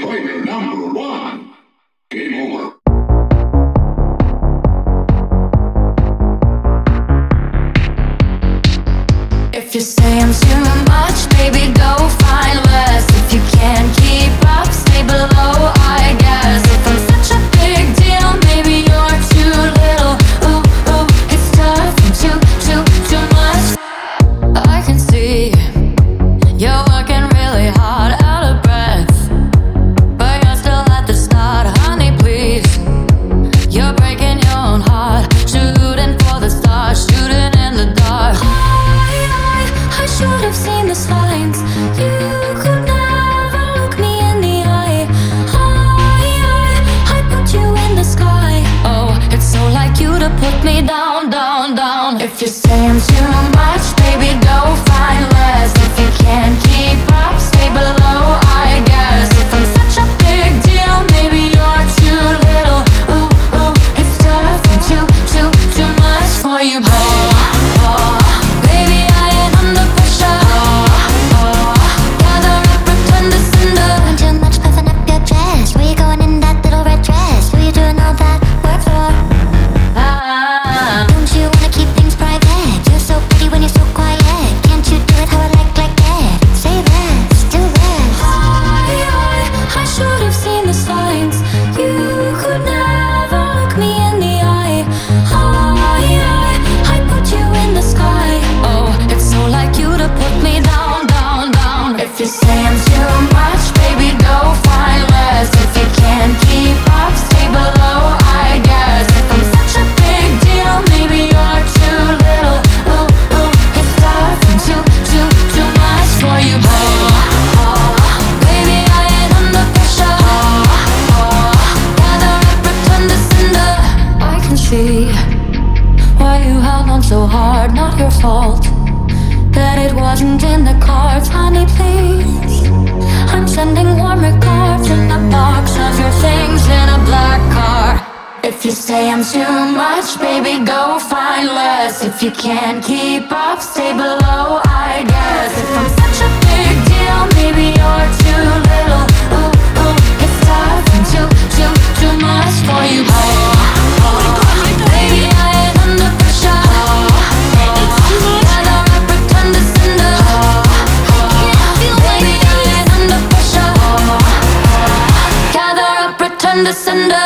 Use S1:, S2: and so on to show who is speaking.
S1: Disappointment number one. Game over.
S2: If you say I'm too much, baby, go find less. If you can't keep up, stay below, I guess. If I'm such a big deal, maybe you're too little. Ooh, ooh, it's tough and too much. I can see you're working really hard, out of breath, but you're still at the start, honey, please. You're breaking your own heart, shooting for the stars, shooting in the dark. I should have seen the signs. You could never look me in the eye. I put you in the sky. Oh, it's so like you to put me down, down, down. If you say I'm too much, baby, go find less. If you can't keep up, stay below, I guess. If I'm such a big deal, maybe you're too little. Ooh, ooh, it's tough and too much for you, babe. Baby, I ain't under pressure. Gather up, pretend to cinder.
S3: Doing too much, puffing up your chest. Where you going in that little red dress? Who you doing all that work for? Don't you wanna keep things private? You're so pretty when you're so quiet. Can't you do it how I like that? Say less, do less.
S2: I should have seen the signs. You could never look me in the eye. I put you in the sky. Oh, it's so like you to put me down, down, down. If you say I'm too much, baby, go find less. If you can't keep up, stay below, I guess. If I'm such a big deal, maybe you're too little. Ooh, ooh, it's tough and too much for you, babe. Baby, I ain't under pressure. Gather up, pretend to cinder. I can see why you held on so hard, not your fault. That it wasn't in the cards, honey, please. I'm sending warm regards in a box of your things in a black car. If you say I'm too much, baby, go find less. If you can't keep up, stay below, I guess. If I'm such a big deal, maybe you're too little. Ooh, ooh, it's tough and too much for you, babe. Baby, I ain't under pressure. Gather up, pretend to cinder. Baby, I ain't under pressure. Gather up, pretend to cinder.